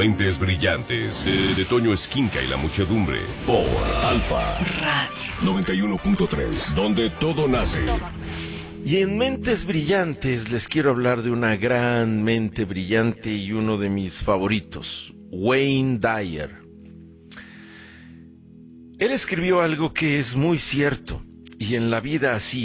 Mentes Brillantes, de Toño Esquinca y la muchedumbre, por Alfa Radio 91.3, donde todo nace. Y en Mentes Brillantes les quiero hablar de una gran mente brillante y uno de mis favoritos, Wayne Dyer. Él escribió algo que es muy cierto, y en la vida así